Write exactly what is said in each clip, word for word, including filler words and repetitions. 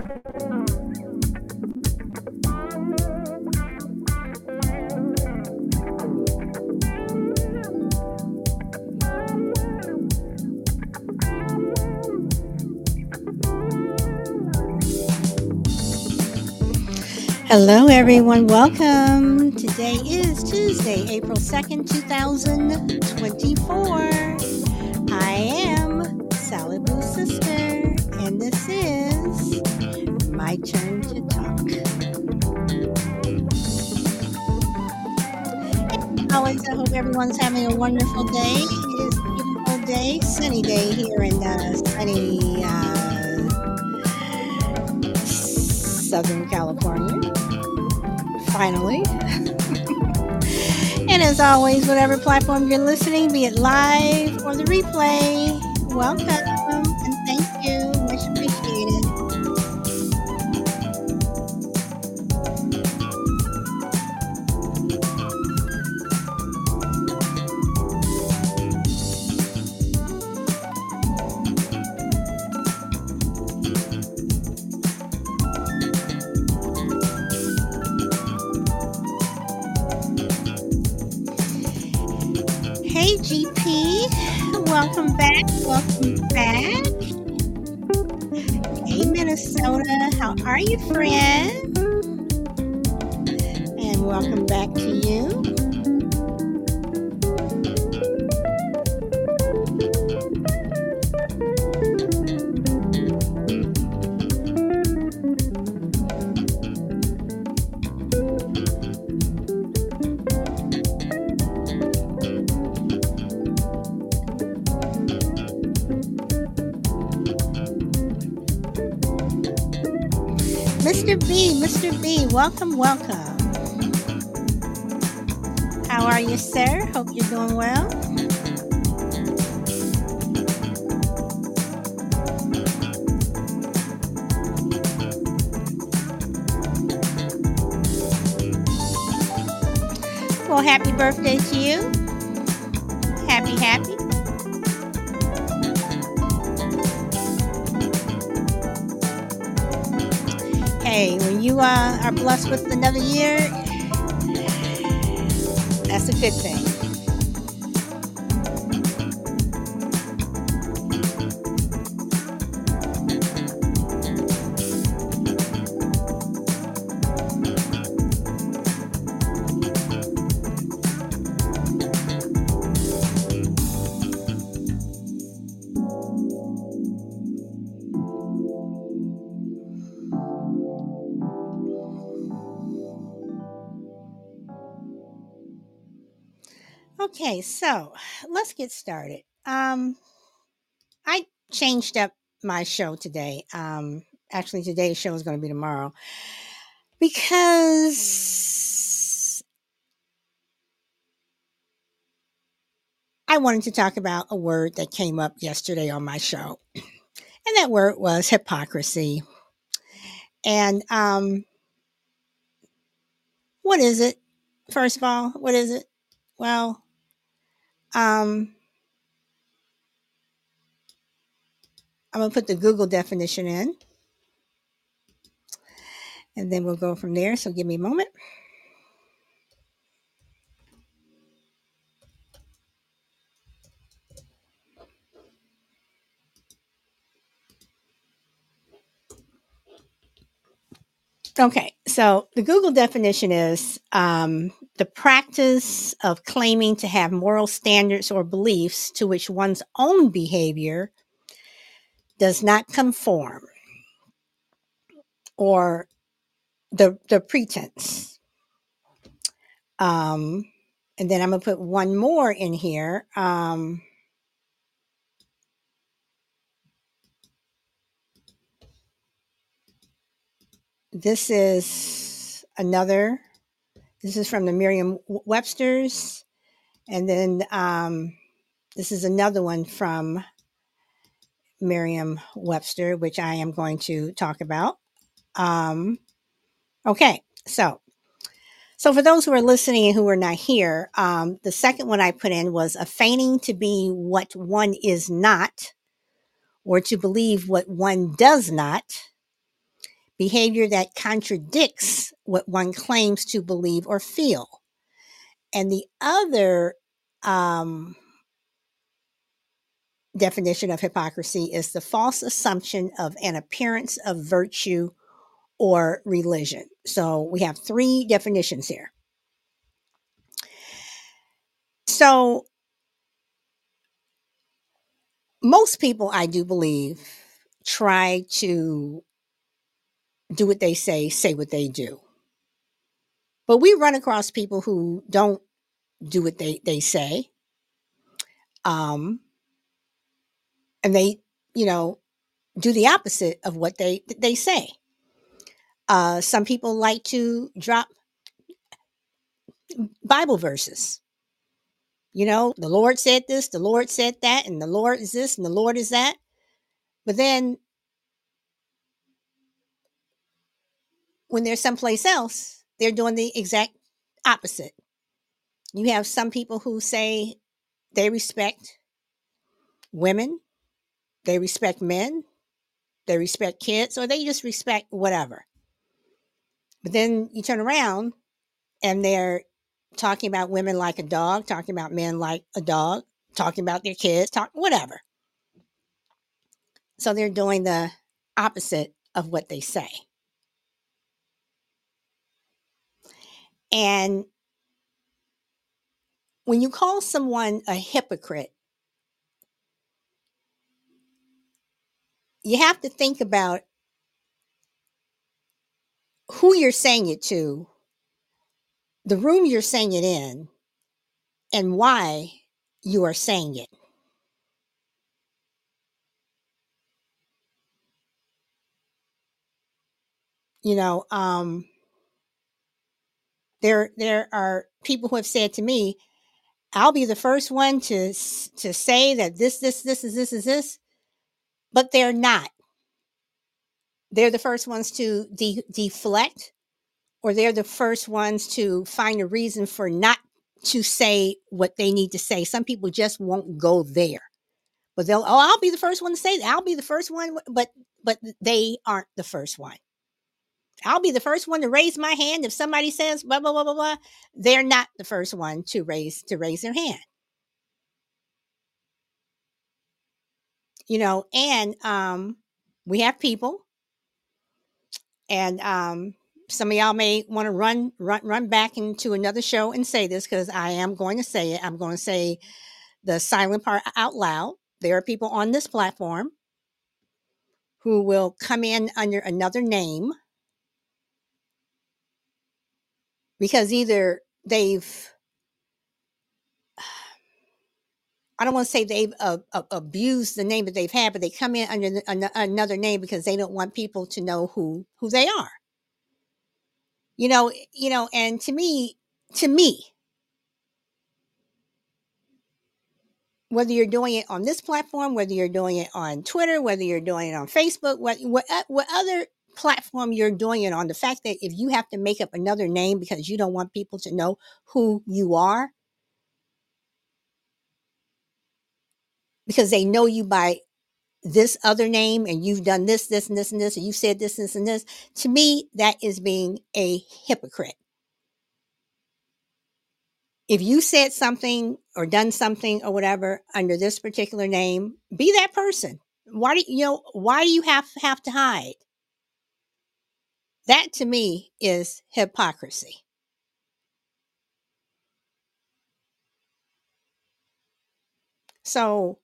Hello, everyone. Welcome. Today is Tuesday, April second, twenty twenty-four. I am Sally Blue Sister, and this is My Turn to Talk. As always, I hope everyone's having a wonderful day. It is a beautiful day, sunny day here in uh, sunny uh, Southern California. Finally. And as always, whatever platform you're listening, be it live or the replay, welcome and thank you. Much appreciated. Hey, G P. Welcome back. Welcome back. Hey, Minnesota. How are you, friend? And welcome back to you. Mister B, Mister B, welcome, welcome. How are you, sir? Hope you're doing well. Well, happy birthday to you. Happy, happy. Hey, when you uh, are blessed with another year, that's a good thing. Okay, so let's get started. Um, I changed up my show today. Um, actually, today's show is going to be tomorrow because I wanted to talk about a word that came up yesterday on my show, and that word was hypocrisy. And um, what is it? First of all, what is it? Well, um, I'm going to put the Google definition in, and then we'll go from there. So give me a moment. Okay, so the Google definition is um, the practice of claiming to have moral standards or beliefs to which one's own behavior does not conform, or the the pretense. Um, and then I'm gonna put one more in here. Um, this is another. This is from the Merriam-Webster's, and then um, this is another one from Merriam-Webster, which I am going to talk about. Um, okay, so so for those who are listening and who are not here, um, the second one I put in was a feigning to be what one is not, or to believe what one does not, behavior that contradicts what one claims to believe or feel. And the other um, definition of hypocrisy is the false assumption of an appearance of virtue or religion. So we have three definitions here. So most people, I do believe, try to do what they say, say what they do. But we run across people who don't do what they, they say. Um, and they, you know, do the opposite of what they they say. Uh, some people like to drop Bible verses. You know, the Lord said this, the Lord said that, and the Lord is this, and the Lord is that. But then when they're someplace else, they're doing the exact opposite. You have some people who say they respect women, they respect men, they respect kids, or they just respect whatever. But then you turn around and they're talking about women like a dog, talking about men like a dog, talking about their kids, talk whatever. So they're doing the opposite of what they say. And when you call someone a hypocrite, you have to think about who you're saying it to, the room you're saying it in, and why you are saying it. You know, um, there there are people who have said to me, "I'll be the first one to to say that this this this is this is this," but they're not. They're the first ones to de- deflect, or they're the first ones to find a reason for not to say what they need to say. Some people just won't go there, but they'll, oh, I'll be the first one to say that. I'll be the first one, but but they aren't the first one. I'll be the first one to raise my hand if somebody says blah blah blah blah blah. They're not the first one to raise to raise their hand. You know, and um, we have people, and um, some of y'all may want to run run run back into another show and say this, because I am going to say it. I'm going to say the silent part out loud. There are people on this platform who will come in under another name because either they've, I don't want to say they've uh, uh, abused the name that they've had, but they come in under the, an, another name because they don't want people to know who who they are. You know, you know, and to me, to me, whether you're doing it on this platform, whether you're doing it on Twitter, whether you're doing it on Facebook, what what, what other platform you're doing it on, the fact that if you have to make up another name because you don't want people to know who you are, because they know you by this other name and you've done this, this, and this, and this, and you said this, this, and this, to me, that is being a hypocrite. If you said something or done something or whatever under this particular name, be that person. Why do you know? Why do you have have to hide? That to me is hypocrisy. So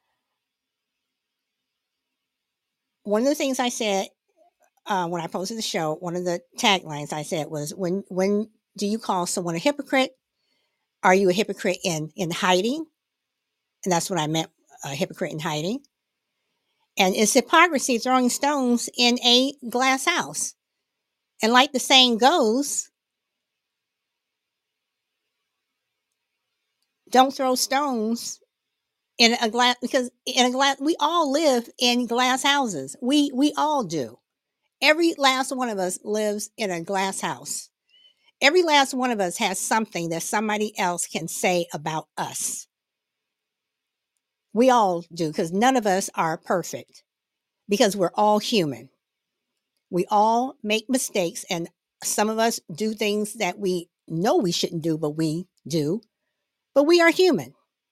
one of the things I said uh, when I posted the show, one of the taglines I said was, "When when do you call someone a hypocrite? Are you a hypocrite in in hiding?" And that's what I meant, a hypocrite in hiding. And is hypocrisy throwing stones in a glass house? And like the saying goes, don't throw stones in a glass, because in a glass, we all live in glass houses. We we all do. Every last one of us lives in a glass house. Every last one of us has something that somebody else can say about us. We all do, because none of us are perfect, because we're all human. We all make mistakes, and some of us do things that we know we shouldn't do, but we do. But we are human.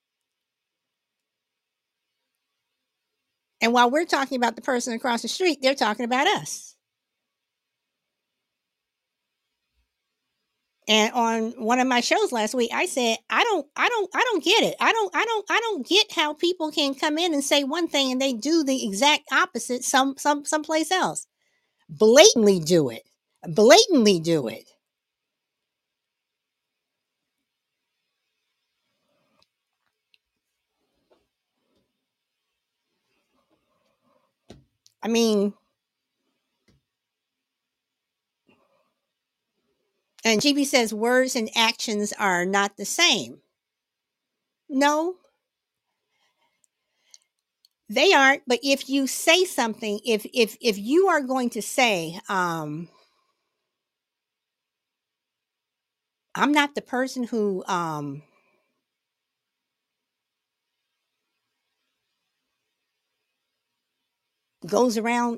And while we're talking about the person across the street, they're talking about us. And on one of my shows last week, I said, I don't, I don't, I don't get it. I don't, I don't, I don't get how people can come in and say one thing and they do the exact opposite some, some, someplace else. Blatantly do it. Blatantly do it. I mean, and G B says words and actions are not the same. No, they aren't. But if you say something, if if if you are going to say, um, I'm not the person who um, goes around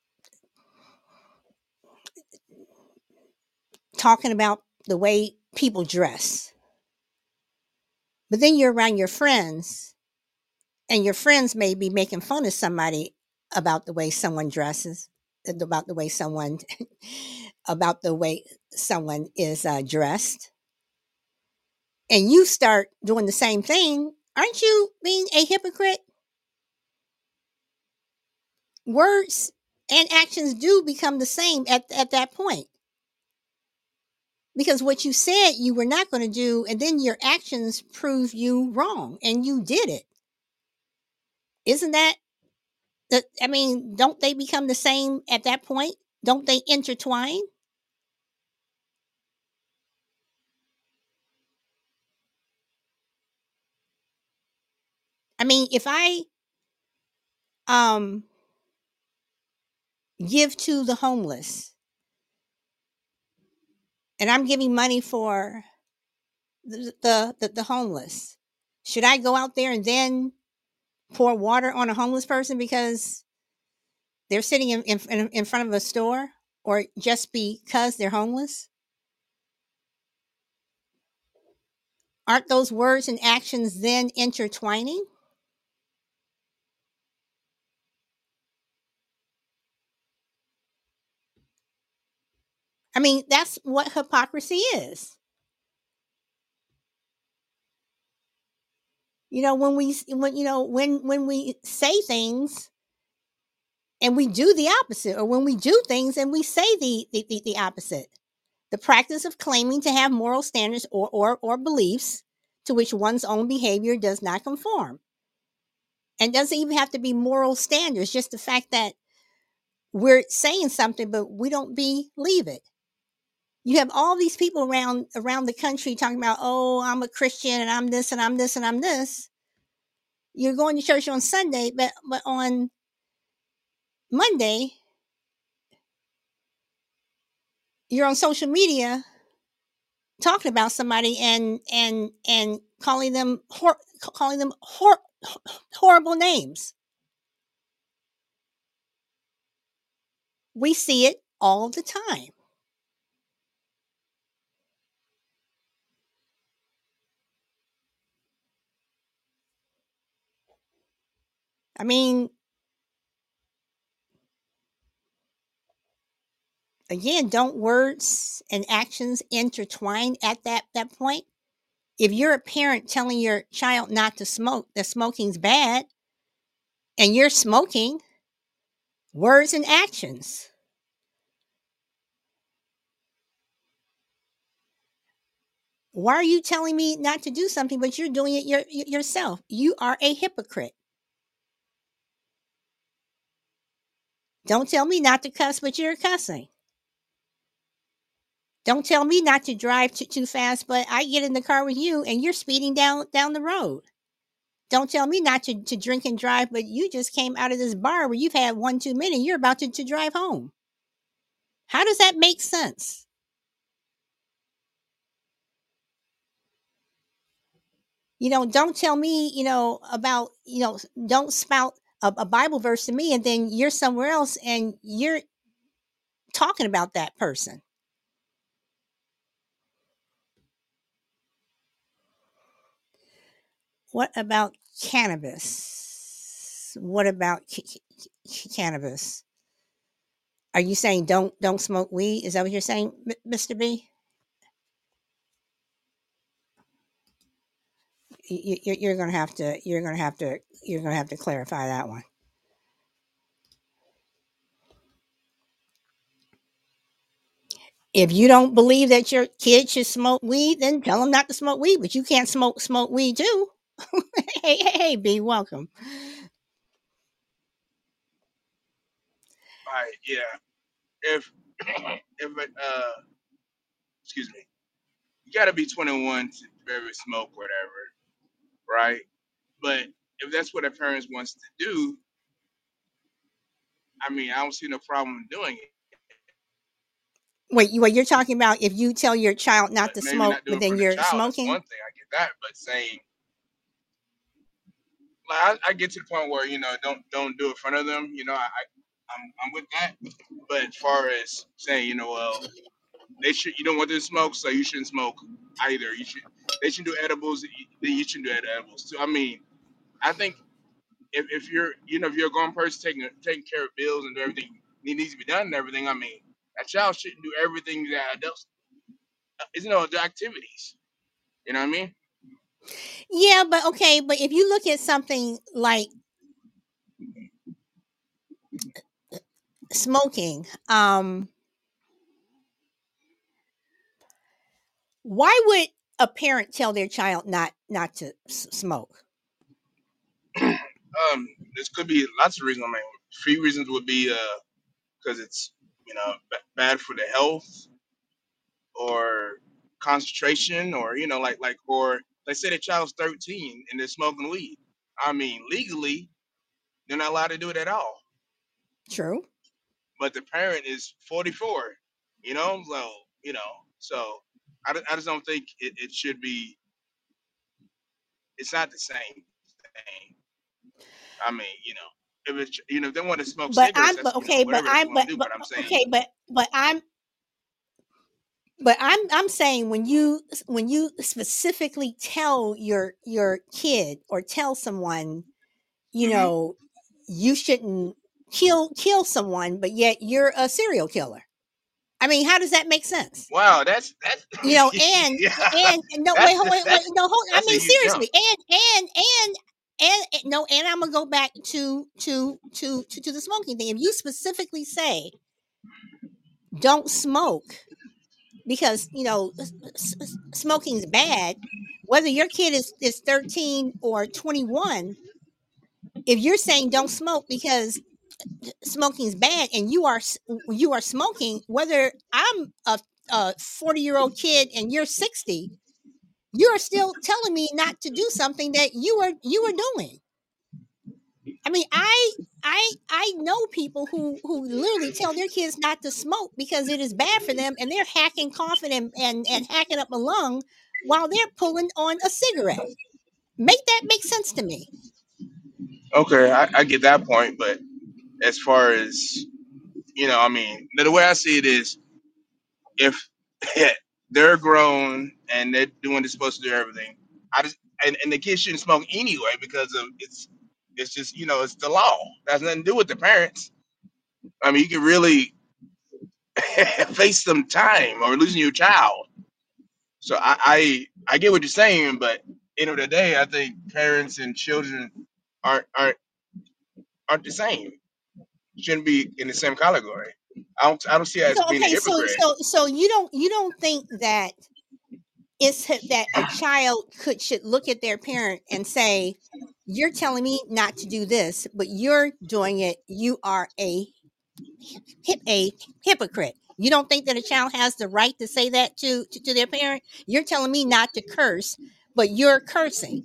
talking about the way people dress, but then you're around your friends, and your friends may be making fun of somebody about the way someone dresses, about the way someone, about the way someone is uh, dressed, and you start doing the same thing. Aren't you being a hypocrite? Words and actions do become the same at, at that point, because what you said you were not going to do, and then your actions prove you wrong and you did it. Isn't that the, I mean, don't they become the same at that point? Don't they intertwine? I mean, if I um give to the homeless and I'm giving money for the the, the, the homeless, should I go out there and then pour water on a homeless person because they're sitting in, in, in front of a store, or just because they're homeless? Aren't those words and actions then intertwining? I mean, that's what hypocrisy is. You know, when we when you know when when we say things and we do the opposite, or when we do things and we say the the, the, the opposite. The practice of claiming to have moral standards or, or or beliefs to which one's own behavior does not conform. And doesn't even have to be moral standards, just the fact that we're saying something but we don't believe it. You have all these people around around the country talking about, oh, I'm a Christian and I'm this and I'm this and I'm this. You're going to church on Sunday, but but on Monday, you're on social media talking about somebody and and and calling them hor- calling them hor- horrible names. We see it all the time. I mean, again, don't words and actions intertwine at that that point? If you're a parent telling your child not to smoke, that smoking's bad, and you're smoking, words and actions. Why are you telling me not to do something, but you're doing it your, yourself? You are a hypocrite. Don't tell me not to cuss, but you're cussing. Don't tell me not to drive too, too fast, but I get in the car with you and you're speeding down down the road. Don't tell me not to, to drink and drive, but you just came out of this bar where you've had one too many. You're about to, to drive home. How does that make sense? You know, don't tell me, you know, about, you know, don't spout a, a Bible verse to me and then you're somewhere else and you're talking about that person. What about cannabis? What about c- c- cannabis? Are you saying don't don't smoke weed? Is that what you're saying, M- mister B? You, you, you're gonna have to you're gonna have to you're gonna have to clarify that one. If you don't believe that your kid should smoke weed, then tell them not to smoke weed. But you can't smoke smoke weed too. hey, hey, hey, B, welcome. Right, yeah. If if it, uh, excuse me, you got to be twenty-one to be able to smoke, whatever, right? But if that's what a parent wants to do, I mean, I don't see no problem doing it. Wait, you what you're talking about? If you tell your child But not to maybe smoke, not do but it for then the you're child. That's smoking? one thing. I get that. But saying, like, I, I get to the point where you know, don't don't do it in front of them. You know, I, I I'm I'm with that. But as far as saying, you know, well, they should, you don't want them to smoke, so you shouldn't smoke either. You should, they should do edibles, then you shouldn't do edibles. So I mean, I think if, if you're, you know, if you're a grown person taking taking care of bills and everything that needs to be done and everything, I mean, that child shouldn't do everything that adults, you know, the activities. You know what I mean? Yeah, but okay, but if you look at something like smoking, um, why would a parent tell their child not not to s- smoke? Um, this could be lots of reasons. I mean, three reasons would be uh because it's, you know, b- bad for the health or concentration, or you know, like like or let's say the child's thirteen and they're smoking weed. I mean, legally they're not allowed to do it at all, True. but the parent is forty-four. You know, so you know, so I, ju- I just don't think it, it should be. It's not the same thing. I mean, you know, if it's, you know, if they want to smoke But cigarettes, I'm that's, but you know, okay, but whatever that you I'm want but to do. but But I'm saying, okay, but but I'm but I'm I'm saying when you when you specifically tell your your kid or tell someone, you hmm know, you shouldn't kill kill someone, but yet you're a serial killer. I mean, how does that make sense? wow, that's that's You know, and yeah, and and no, wait, that's hold- wait, wait, that's no, hold. I that's a mean, huge jump. seriously, and and and and and- no, and I'm gonna go back to to to to, to the smoking thing. If you specifically say don't smoke because you know s- s- s- smoking's bad, whether your kid is is thirteen or twenty-one, if you're saying don't smoke because smoking is bad and you are s- you are smoking, whether I'm a a forty year old kid and you're sixty, you're still telling me not to do something that you are you are doing. I mean, I I I know people who who literally tell their kids not to smoke because it is bad for them, and they're hacking, coughing, and and, and hacking up a lung while they're pulling on a cigarette. Make that make sense to me. Okay, I, I get that point, but as far as, you know, I mean, the way I see it is, if they're grown and they're doing, they're supposed to do everything, I just, and, and the kids shouldn't smoke anyway because of it's it's just, you know, it's the law. That has nothing to do with the parents. I mean, you can really face some time or losing your child. So I, I I get what you're saying, but end of the day, I think parents and children aren't aren't aren't the same. Shouldn't be in the same category. I don't I don't see it as So being a okay, so hypocrite. so so you don't you don't think that it's h- that a child could should look at their parent and say, "You're telling me not to do this, but you're doing it. You are a hip a hypocrite." You don't think that a child has the right to say that to, to to their parent? You're telling me not to curse, but you're cursing.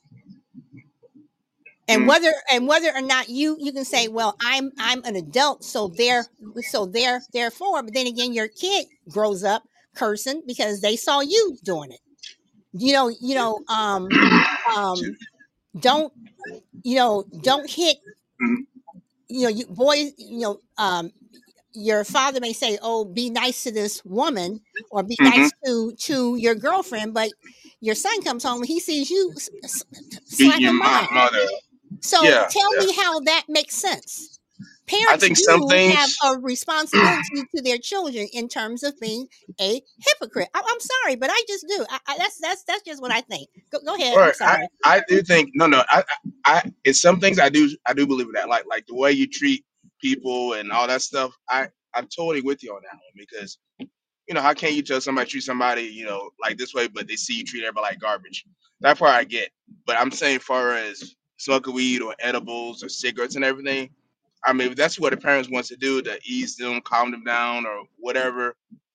And Mm, whether and whether or not you you can say, "Well, I'm I'm an adult, so there so there therefore," but then again, your kid grows up cursing because they saw you doing it. You know, you know, um, um, don't you know? Don't hit. mm, You know, you boys. You know, um, your father may say, "Oh, be nice to this woman," or "Be Mm-hmm. nice to to your girlfriend," but your son comes home and he sees you s- s- Beat your slapping mom, mom. mother. So Yeah, tell yeah. me how that makes sense. I Parents think some do have things. a responsibility to their children in terms of being a hypocrite. I, I'm sorry, but I just do. I, I, that's that's that's just what I think. Go, go ahead. I'm Or I, sorry. I do think no, no. I, I, I, it's some things I do, I do believe in that. Like, like the way you treat people and all that stuff. I, I'm totally with you on that one because you know how can you tell somebody treat somebody you know like this way, but they see you treat everybody like garbage. That part I get. But I'm saying, far as smoking weed or edibles or cigarettes and everything, I mean, if that's what the parents wants to do to ease them, calm them down, or whatever,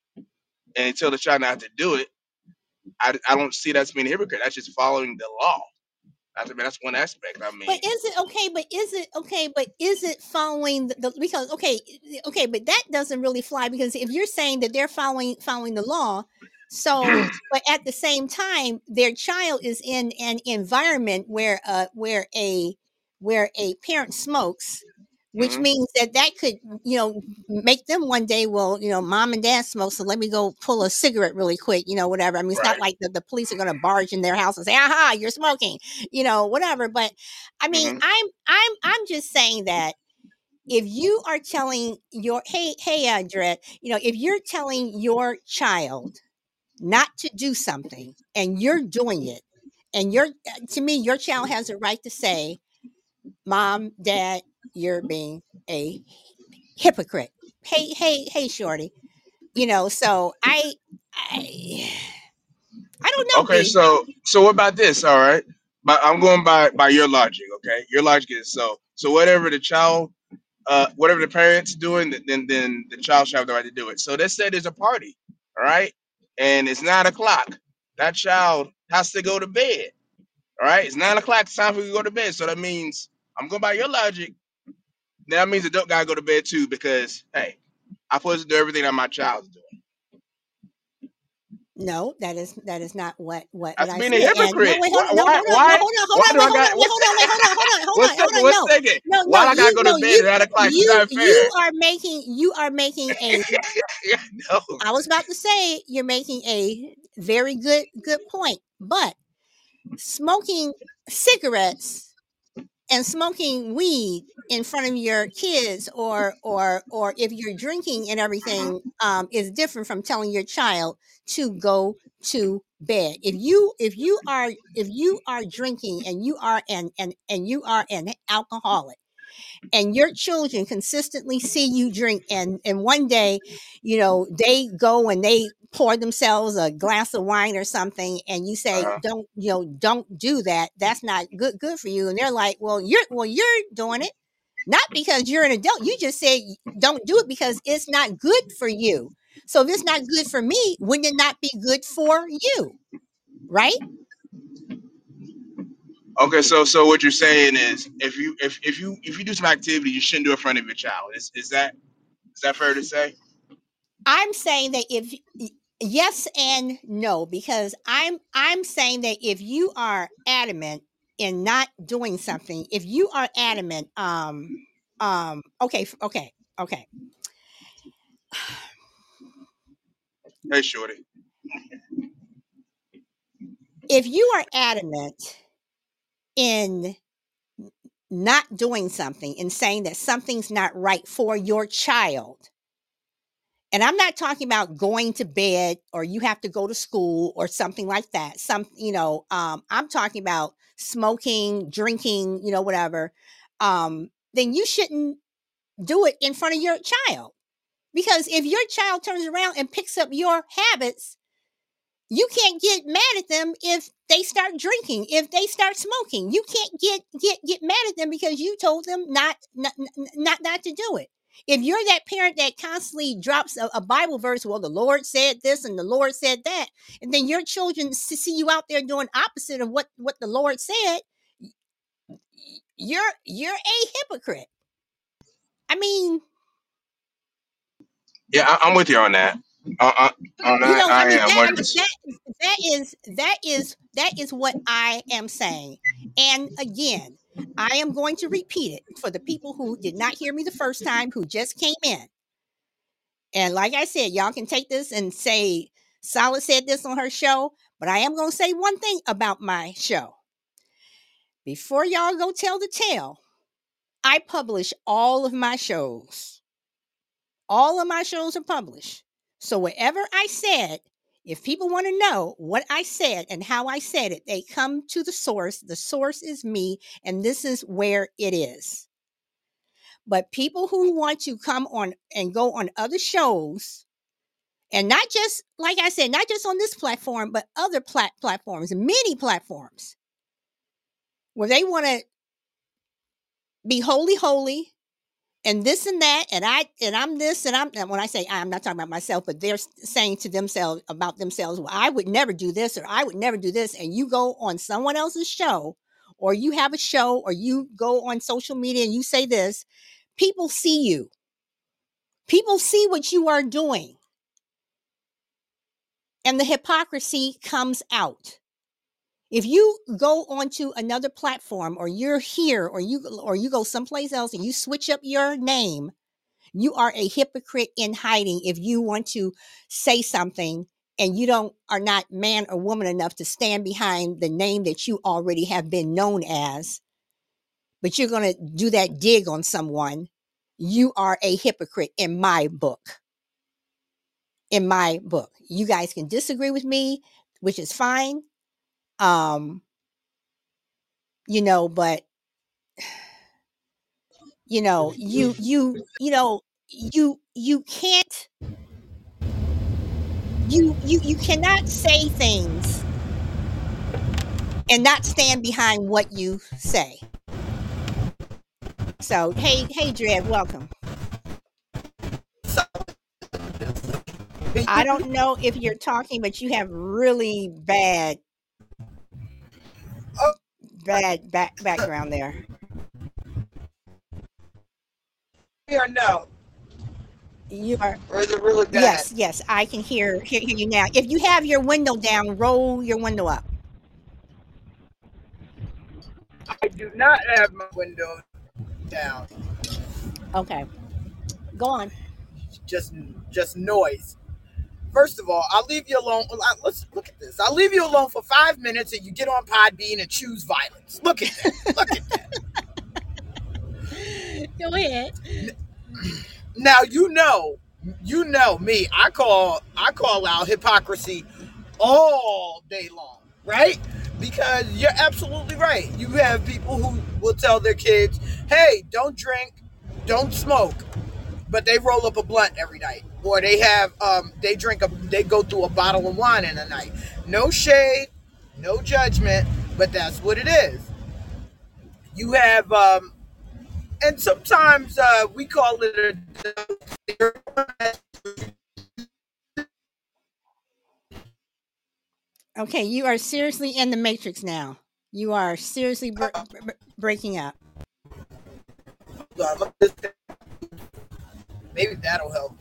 and tell the child not to do it. I, I don't see that as being a hypocrite. That's just following the law. I mean, that's one aspect. I But mean, is it okay? But is it okay? But is it following the, the because okay, okay, but that doesn't really fly because if you're saying that they're following following the law, so but at the same time, their child is in an environment where uh where a where a parent smokes, which mhm, means that that could you know make them one day, well, you know, mom and dad smoke, so let me go pull a cigarette really quick, you know, whatever. I mean, it's not right. like the, the police are going to barge in their house and say, aha, you're smoking, you know, whatever. But I mean, Hmm. I'm I'm I'm just saying that if you are telling your hey hey Andret, you know, if you're telling your child not to do something and you're doing it, and you're to me, your child has a right to say, "Mom, Dad, you're being a hypocrite." Hey hey hey, shorty, you know. So I I I don't know, Okay, B. so so what about this? All right, but I'm going by by your logic. Okay, your logic is so so whatever the child, uh, whatever the parents doing, th- then then the child should have the right to do it. So let's say there's a party, all right, and it's nine o'clock. That child has to go to bed. All right, it's nine o'clock. It's time for you to go to bed. So that means I'm going by your logic. That means the adult gotta go to bed too because hey, I'm supposed to do everything that my child's doing. No, that is that is not what what what That's I being a said. And no, hypocrite. wait, hold Why? on, no, Why? hold on, no, Why? hold on, hold Why on, do wait, I hold got? on, wait, hold on, wait, hold on, hold on, hold One on, hold second. on. One No, second. no, Why no, I gotta you go to no, bed you at nine o'clock? It's you not fair. you are making you are making a No. I was about to say you're making a very good good point, but smoking cigarettes and smoking weed in front of your kids, or or or if you're drinking and everything, um, is different from telling your child to go to bed. If you if you are if you are drinking and you are an and and you are an alcoholic, and your children consistently see you drink, and and one day, you know, they go and they pour themselves a glass of wine or something, and you say, Uh-huh. don't, you know, don't do that, that's not good good for you, and they're like, well, you're well you're doing it not because you're an adult, you just said don't do it because it's not good for you. So if it's not good for me, wouldn't it not be good for you, right? Okay, so so what you're saying is if you if, if you if you do some activity you shouldn't do it in front of your child. Is is that is that fair to say? I'm saying that if yes and no, because I'm I'm saying that if you are adamant in not doing something, if you are adamant, um, um, okay, f- okay, okay, Hey, shorty. if you are adamant in not doing something and saying that something's not right for your child, and I'm not talking about going to bed or you have to go to school or something like that. Some, you know, um, I'm talking about smoking, drinking, you know, whatever. Um, then you shouldn't do it in front of your child. Because if your child turns around and picks up your habits, you can't get mad at them if they start drinking, if they start smoking. You can't get get get mad at them because you told them not not not, not to do it. If you're that parent that constantly drops a, a Bible verse, well, the Lord said this and the Lord said that, and then your children see you out there doing opposite of what what the Lord said, you're you're a hypocrite. I mean, Yeah, I, I'm with you on that. Uh, uh, on you that, know, I I mean am that one I hundred mean percent. that that is that is that is what I am saying. And again, I am going to repeat it for the people who did not hear me the first time, who just came in. And like I said, y'all can take this and say, Solid said this on her show, but I am going to say one thing about my show. Before y'all go tell the tale, I publish all of my shows. All of my shows are published. So whatever I said, if people want to know what I said and how I said it, they come to the source. The source is me, and this is where it is. But people who want to come on and go on other shows, and not just, like I said, not just on this platform, but other plat- platforms, many platforms, where they want to be holy, holy, and this and that, and I and I'm this, and I'm and when I say I'm not talking about myself, but they're saying to themselves about themselves, well, I would never do this, or I would never do this, and you go on someone else's show, or you have a show, or you go on social media and you say this, people see you. People see what you are doing. And the hypocrisy comes out. If you go onto another platform, or you're here, or you or you go someplace else and you switch up your name, you are a hypocrite in hiding if you want to say something and you don't are not man or woman enough to stand behind the name that you already have been known as, but you're going to do that dig on someone. You are a hypocrite in my book. In my book. You guys can disagree with me, which is fine. Um, you know, but you know, you you you know, you you can't you you you cannot say things and not stand behind what you say. So hey hey Dread, welcome. I don't know if you're talking, but you have really bad bad back background there. Or no? You are, or is it really bad? Yes, yes, I can hear, hear hear you now. If you have your window down, roll your window up. I do not have my window down. Okay, go on. Just, just noise. First of all, I'll leave you alone. Let's look at this. I'll leave you alone for five minutes, and you get on Podbean and choose violence. Look at that. Look at that. Go ahead. Now you know, you know me. I call, I call out hypocrisy all day long, right? Because you're absolutely right. You have people who will tell their kids, "Hey, don't drink, don't smoke," but they roll up a blunt every night, or they have, um, they drink a, they go through a bottle of wine in a night. No shade, no judgment, but that's what it is. You have, um, and sometimes uh, we call it a. Okay, you are seriously in the matrix now. You are seriously br- br- breaking up. Maybe that'll help.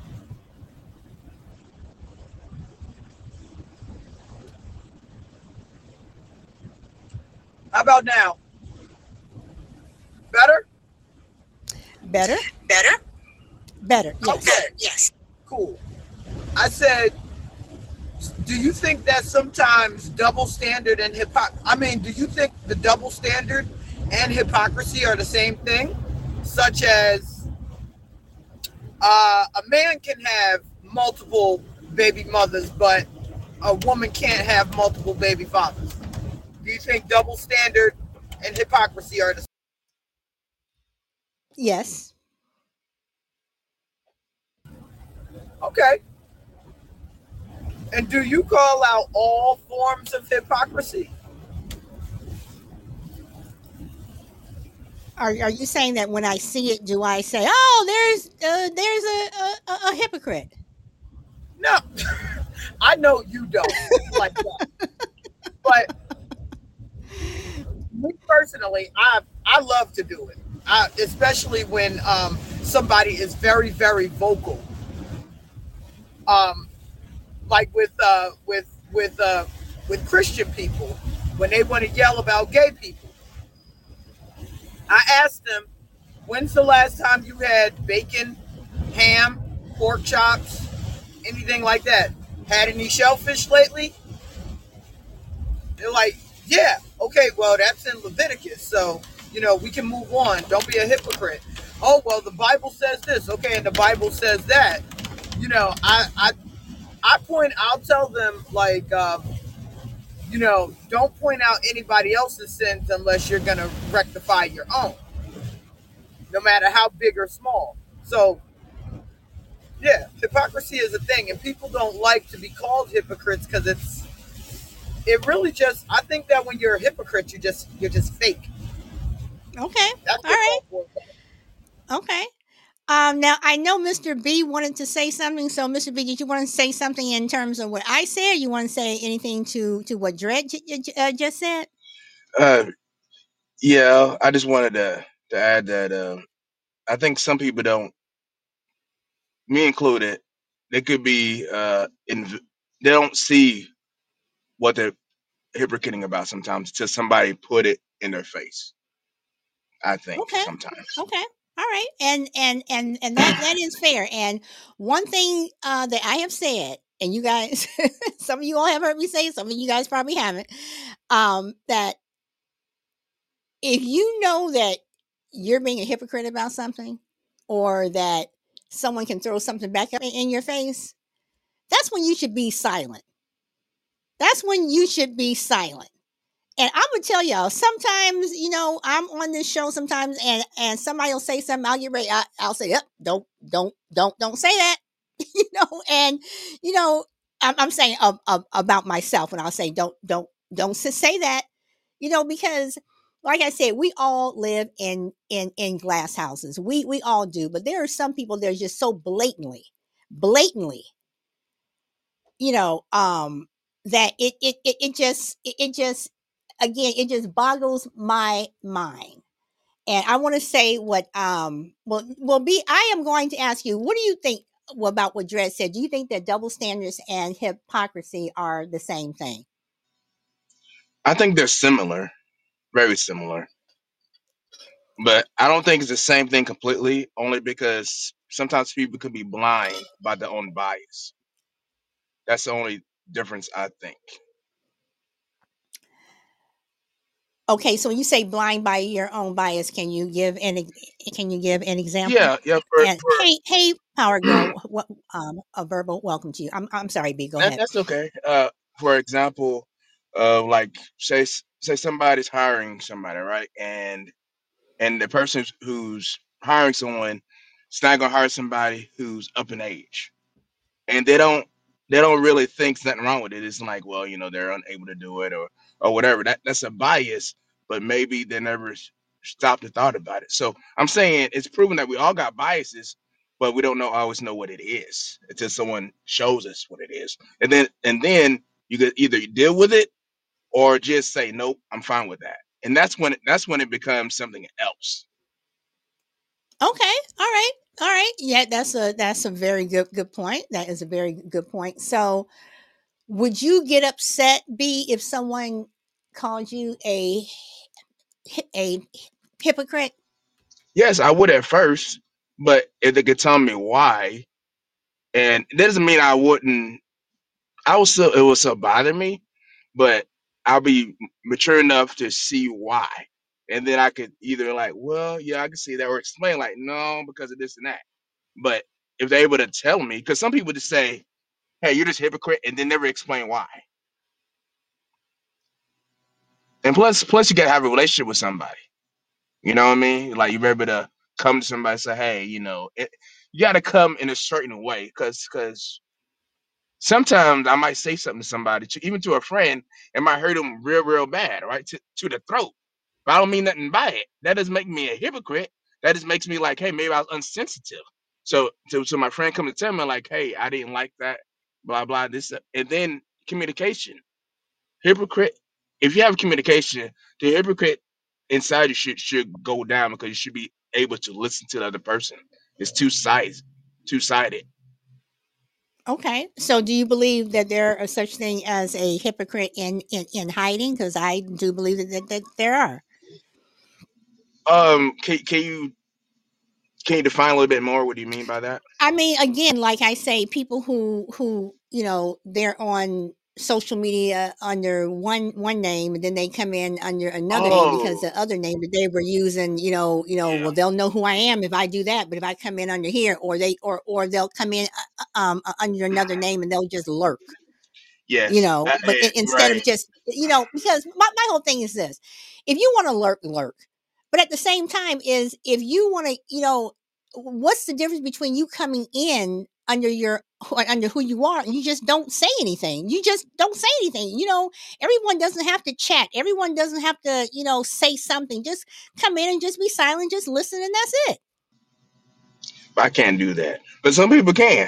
How about now? Better? Better? Better? Better, yes. Okay, yes. Cool. I said, do you think that sometimes double standard and hypocrisy, I mean, do you think the double standard and hypocrisy are the same thing? Such as uh, a man can have multiple baby mothers, but a woman can't have multiple baby fathers. Do you think double standard and hypocrisy are the same? Yes. Okay. And do you call out all forms of hypocrisy? Are are you saying that when I see it, do I say, "Oh, there's uh, there's a, a a hypocrite"? No, I know you don't like that. But me personally, I I love to do it, I, especially when um, somebody is very very vocal. Um, like with uh, with with uh, with Christian people, when they want to yell about gay people, I ask them, "When's the last time you had bacon, ham, pork chops, anything like that. Had any shellfish lately? They're like, yeah, okay, well, that's in Leviticus, so, you know, we can move on. Don't be a hypocrite. Oh, well, the Bible says this. Okay, and the Bible says that. You know, I, I, I point, I'll tell them, like, um, you know, don't point out anybody else's sins unless you're going to rectify your own, no matter how big or small. So, yeah, hypocrisy is a thing, and people don't like to be called hypocrites because it's, it really just, I think that when you're a hypocrite, you just, you're just fake. Okay. That's All what right. all boils down. Okay. Um, now I know Mister B wanted to say something. So, Mister B, did you want to say something in terms of what I said? Or you want to say anything to to what Dred j- j- j- uh, just said? Uh, yeah, I just wanted to to add that um, I think some people don't, me included, they could be uh, in, they don't see what they're hypocriting about sometimes till somebody put it in their face. I think Okay. sometimes. Okay. All right. And and and and that that is fair. And one thing uh, that I have said, and you guys, some of you all have heard me say, some of you guys probably haven't. Um, that if you know that you're being a hypocrite about something, or that someone can throw something back up in, in your face, that's when you should be silent. That's when you should be silent. And I'm gonna tell y'all, sometimes, you know, I'm on this show sometimes, and and somebody will say something, I'll get ready, I, I'll say, yep, don't, don't, don't, don't say that, you know, and you know, I'm, I'm saying uh, uh, about myself, and I'll say, don't, don't, don't s- say that, you know, because like I said, we all live in in in glass houses. We we all do, but there are some people that are just so blatantly, blatantly, you know, um, that it it it, it just it, it just again it just boggles my mind. And I want to say what um well well B I am going to ask you, what do you think about what Dred said? Do you think that double standards and hypocrisy are the same thing? I think they're similar, very similar, but I don't think it's the same thing completely. Only because sometimes people can be blind by their own bias. That's the only difference I think. Okay, so when you say blind by your own bias, can you give an ex- can you give an example? Yeah, yeah. For And hey, hey, Power Girl, what um a verbal welcome to you. I'm I'm sorry, B. Go that, ahead. that's okay. Uh, for example, uh, like say say somebody's hiring somebody, right? And and the person who's hiring someone is not gonna hire somebody who's up in age, and they don't they don't really think nothing wrong with it. It's like, well, you know, they're unable to do it or or whatever. That that's a bias, but maybe they never s- stopped and thought about it. So I'm saying it's proven that we all got biases, but we don't know always know what it is until someone shows us what it is, and then and then you could either deal with it or just say, nope, I'm fine with that. And that's when that's when it becomes something else. Okay, all right, all right. Yeah, that's a that's a very good good point. That is a very good point. So, would you get upset, B, if someone called you a hy- a hypocrite? Yes, I would at first, but if they could tell me why, and it doesn't mean I wouldn't. I will still, it will still bother me, but I'll be mature enough to see why, and then I could either like, well, yeah, I can see that, or explain like, no, because of this and that. But if they're able to tell me, because some people just say, hey, you're just a hypocrite, and then never explain why. And plus, plus you gotta have a relationship with somebody. You know what I mean? Like you're able to come to somebody and say, hey, you know, it, you got to come in a certain way, because because sometimes I might say something to somebody, to, even to a friend, it might hurt them real, real bad, right? To, to the throat. But I don't mean nothing by it. That doesn't make me a hypocrite. That just makes me like, hey, maybe I was unsensitive. So, so, so my friend come to tell me like, hey, I didn't like that, blah blah. This, uh, and then communication. Hypocrite. If you have communication, the hypocrite inside you should should go down because you should be able to listen to the other person. It's two sides, two sided. Okay, so do you believe that there are such thing as a hypocrite in in, in hiding? Because I do believe that, that that there are. Um, can can you Can you define a little bit more? What do you mean by that? I mean, again, like I say, people who who you know they're on social media under one one name, and then they come in under another name because Oh, the other name that they were using, you know, you know, yeah. well, they'll know who I am if I do that. But if I come in under here, or they or or they'll come in uh, uh, um uh, under another name and they'll just lurk, you Yes. know. Uh, But eh, i- instead of right. just, you know, because my my whole thing is this: if you want to lurk, lurk. But at the same time, is if you want to, you know, what's the difference between you coming in under your under who you are and you just don't say anything? You just don't say anything. You know, everyone doesn't have to chat. Everyone doesn't have to, you know, say something. Just come in and just be silent, just listen, and that's it. I can't do that, but some people can.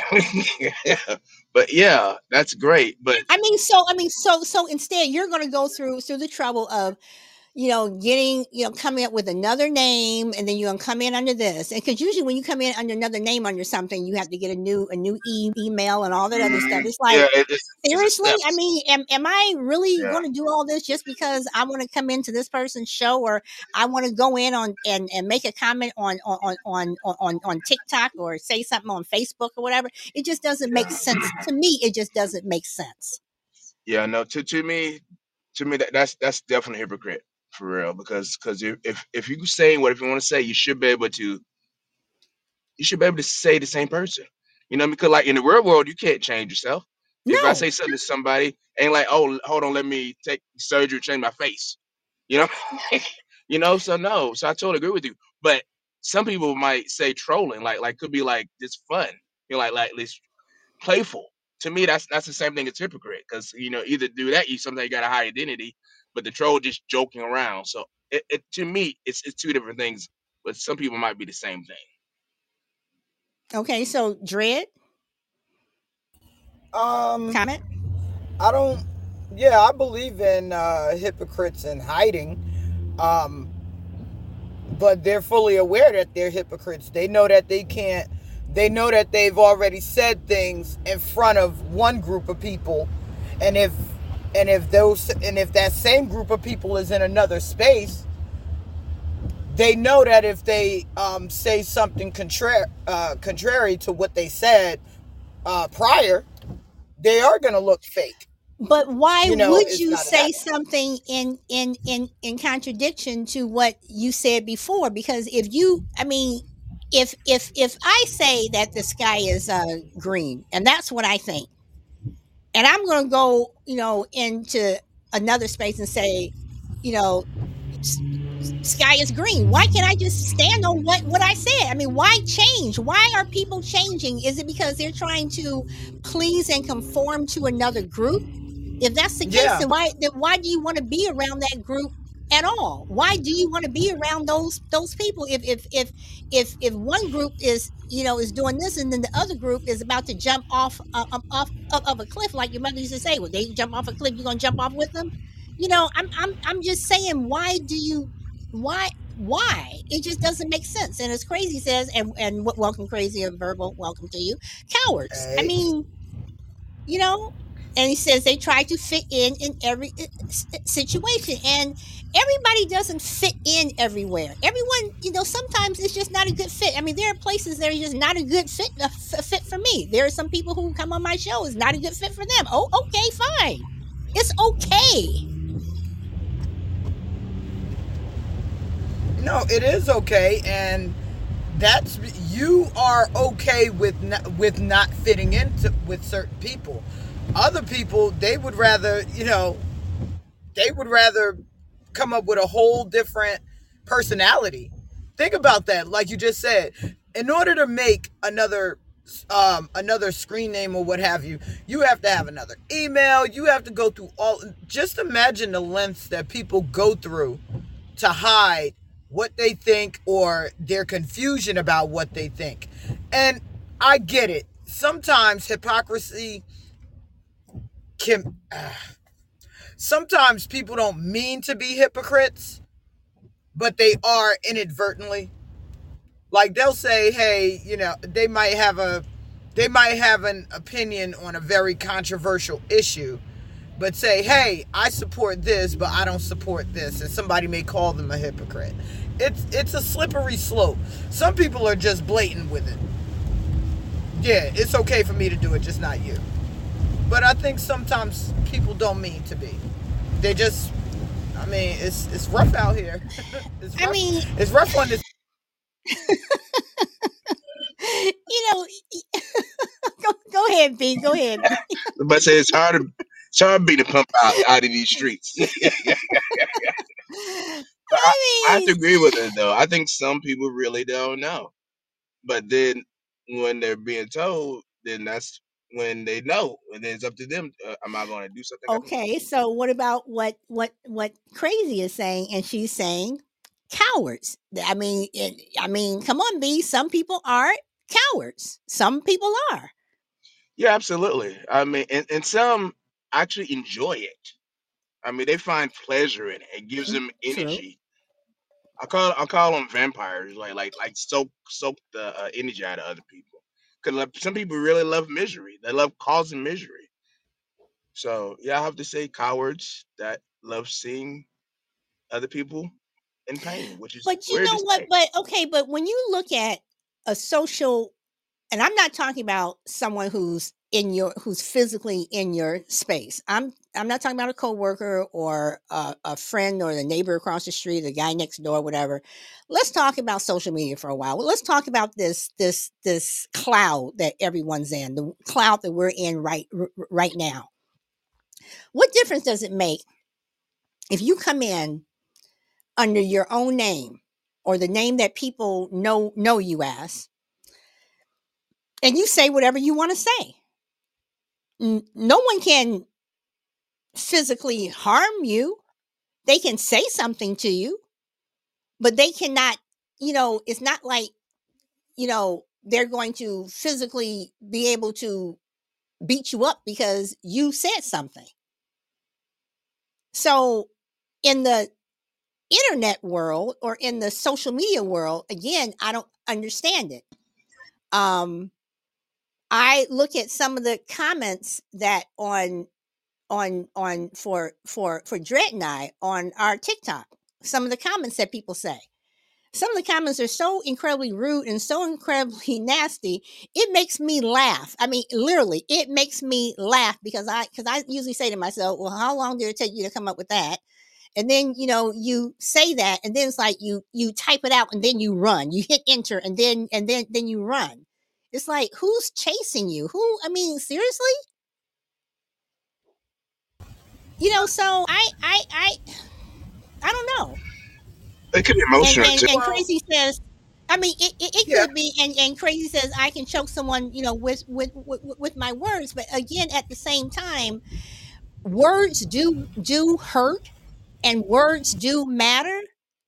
But yeah, that's great. But I mean, so I mean, so so instead, you're going to go through through the trouble of, you know, getting, you know, coming up with another name, and then you're gonna come in under this. And because usually when you come in under another name under something, you have to get a new a new e- email and all that other stuff. mm, It's like, yeah, it, it's it's a seriously? I steps. mean, am, am I really Yeah. going to do all this just because I want to come into this person's show, or I want to go in on and, and make a comment on on, on on on on TikTok, or say something on Facebook or whatever? It just doesn't make sense to me. It just doesn't make sense. Yeah, no. To to me, to me, that, that's that's definitely hypocrite for real. Because because if if if you saying what if you want to say, you should be able to you should be able to say the same person. You know, because like in the real world, you can't change yourself. If I No. say something to somebody, ain't like, oh, hold on, let me take surgery, change my face. You know, you know. So no, so I totally agree with you. But some people might say trolling, like like could be like this fun, you know, like like this playful. To me, that's that's the same thing as hypocrite, because you know either do that, you sometimes you got a high identity, but the troll just joking around. So it, it to me, it's it's two different things, but some people might be the same thing. Okay, so Dread Um, comment. I don't. Yeah, I believe in uh, hypocrites and hiding. Um, but they're fully aware that they're hypocrites. They know that they can't. They know that they've already said things in front of one group of people, and if and if those and if that same group of people is in another space, they know that if they um, say something contrary uh, contrary to what they said uh, prior, they are going to look fake. But why You know, would it's you not say that. something in in in in contradiction to what you said before? Because if you, I mean, if if if I say that the sky is uh, green, and that's what I think, and I'm going to go, you know, into another space and say, you know, sky is green. Why can't I just stand on what what I said? I mean, why change? Why are people changing? Is it because they're trying to please and conform to another group? If that's the case, Yeah, then why then why do you want to be around that group at all? Why do you want to be around those those people if if if if if one group is, you know, is doing this, and then the other group is about to jump off uh, um, off of, of a cliff, like your mother used to say, well, they jump off a cliff, you're gonna jump off with them? You know, I'm I'm I'm just saying, why do you why why it just doesn't make sense. And as Crazy says, and and what welcome Crazy, a verbal welcome to you, cowards. I hey, mean, you know. And he says they try to fit in in every uh, s- uh, situation, and everybody doesn't fit in everywhere. Everyone, you know, sometimes it's just not a good fit. I mean, there are places that are just not a good fit a f- fit for me. There are some people who come on my show, is not a good fit for them. Oh, okay, fine. It's okay. no, it is okay, and that's you are okay with not, with not fitting into with certain people. Other people, they would rather, you know, they would rather come up with a whole different personality. Think about that, like you just said. In order to make another um, another screen name or what have you, you have to have another email. You have to go through all. Just imagine the lengths that people go through to hide what they think or their confusion about what they think. And I get it. Sometimes hypocrisy can. Uh, sometimes people don't mean to be hypocrites, but they are inadvertently. Like they'll say, "Hey, you know," they might have a, they might have an opinion on a very controversial issue, but say, hey, I support this, but I don't support this, and somebody may call them a hypocrite. It's it's a slippery slope. Some people are just blatant with it. Yeah, it's okay for me to do it, just not you. But I think sometimes people don't mean to be. They just, I mean, it's it's rough out here. it's I rough. mean, It's rough on this. you know, go, go ahead, B. Go ahead, B. But say it's hard to it's hard to be the pump out out of these streets. I, I I have to mean, agree with it though. I think some people really don't know. But then when they're being told, then that's when they know, and then it's up to them. Uh, am I going to do something? okay. So what about what what what Crazy is saying? And she's saying cowards. I mean, it, I mean, come on, B. Some people are cowards. Some people are. Yeah, absolutely. I mean, and, and some actually enjoy it. I mean, they find pleasure in it. It gives Mm, them true. energy. I call I call them vampires, like like like soak soak the uh, energy out of other people. Because like, some people really love misery. They love causing misery. So yeah, I have to say cowards that love seeing other people in pain, which is But you weird to know what? say. But okay, but when you look at a social, and I'm not talking about someone who's in your who's physically in your space. I'm I'm not talking about a coworker or a, a friend or the neighbor across the street, the guy next door, whatever. Let's talk about social media for a while. Well, let's talk about this this this cloud that everyone's in, the cloud that we're in right r- right now. What difference does it make if you come in under your own name or the name that people know know you as, and you say whatever you want to say? N- no one can physically harm you. They can say something to you, but they cannot, you know, it's not like, you know, they're going to physically be able to beat you up because you said something. So in the internet world or in the social media world, again, I don't understand it. Um, I look at some of the comments that on on on for for for Dread and I on our TikTok. Some of the comments that people say. Some of the comments are so incredibly rude and so incredibly nasty. It makes me laugh. I mean, literally, it makes me laugh because I because I usually say to myself, "Well, how long did it take you to come up with that?" And then you know you say that, and then it's like you you type it out, and then you run. You hit enter, and then and then then you run. It's like who's chasing you? Who? I mean, seriously? You know? So I I I I don't know. It could be And emotional and too. and Well, Crazy says, I mean, it, it, it yeah, could be, and, and Crazy says I can choke someone, you know, with, with with with my words, but again, at the same time, words do do hurt, and words do matter.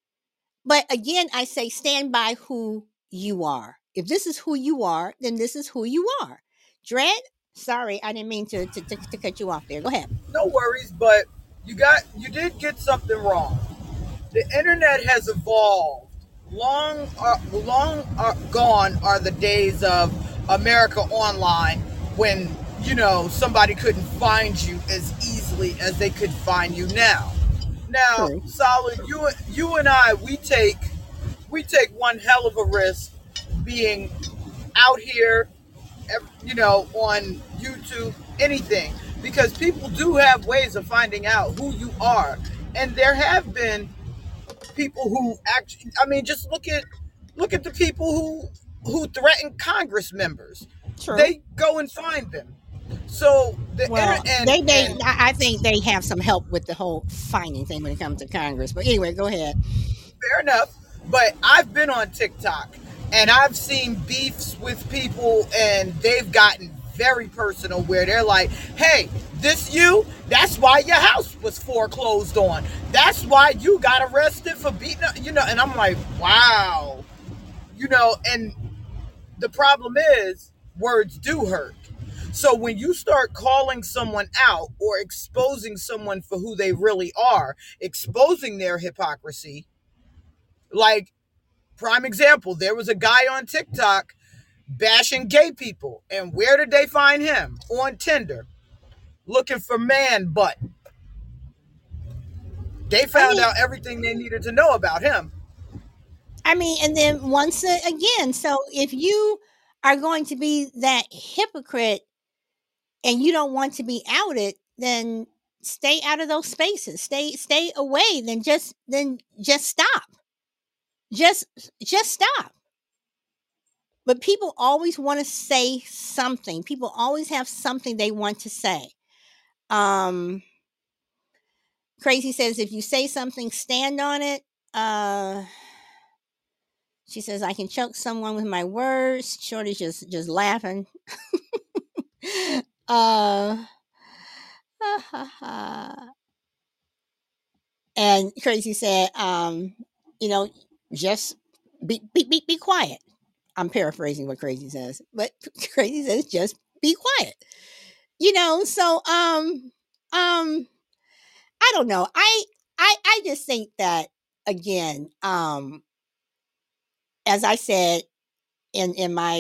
But again, I say stand by who you are. If this is who you are, then this is who you are. Dread, sorry, I didn't mean to to, to, to cut you off there. Go ahead. no worries, but you got you did get something wrong. The internet has evolved. Long, uh, long uh, gone are the days of America Online when you know somebody couldn't find you as easily as they could find you now. Now, True. Solid, you you and I, we take we take one hell of a risk being out here, you know, on YouTube, anything, because people do have ways of finding out who you are, and there have been people who actually, I mean, just look at look at the people who who threaten Congress members. True. They go and find them. So the inter Well, and they they and I I think they have some help with the whole finding thing when it comes to Congress. But anyway, go ahead. fair enough, but I've been on TikTok and I've seen beefs with people and they've gotten very personal where they're like, hey, this you? That's why your house was foreclosed on. That's why you got arrested for beating up, you know, and I'm like, wow. You know, and the problem is words do hurt. So when you start calling someone out or exposing someone for who they really are, exposing their hypocrisy, like prime example, there was a guy on TikTok bashing gay people. And where did they find him? On Tinder. looking for man butt. They I found mean, out everything they needed to know about him. I mean, and then once a- again, so if you are going to be that hypocrite and you don't want to be outed, then stay out of those spaces. Stay stay away. Then just then just stop. Just just stop. But people always want to say something. People always have something they want to say. Um Crazy says if you say something, stand on it. Uh she says I can choke someone with my words. Shorty's just just laughing. uh and Crazy said, um, you know, just be be be, be quiet. I'm paraphrasing what Crazy says, but Crazy says just be quiet. You know, so um um I don't know. I I I just think that again, um as I said in in my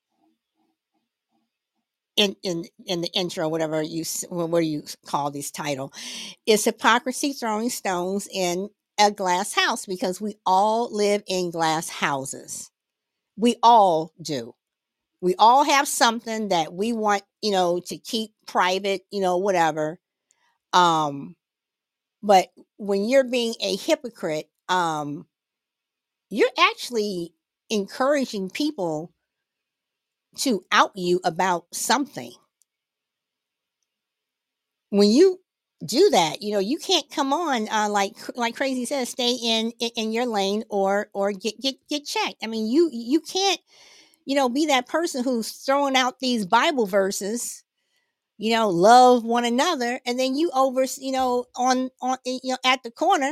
in in in the intro, whatever you s- wha- what do you call this title, is hypocrisy throwing stones in a glass house because we all live in glass houses. We all do. We all have something that we want, you know, to keep private, you know, whatever. Um, but when you're being a hypocrite, um, you're actually encouraging people to out you about something. When you do that, you know, you can't come on uh, like like Crazy says, stay in, in in your lane or or get get get checked. I mean, you you can't, you know, be that person who's throwing out these Bible verses, you know, love one another, and then you over, you know, on on you know at the corner,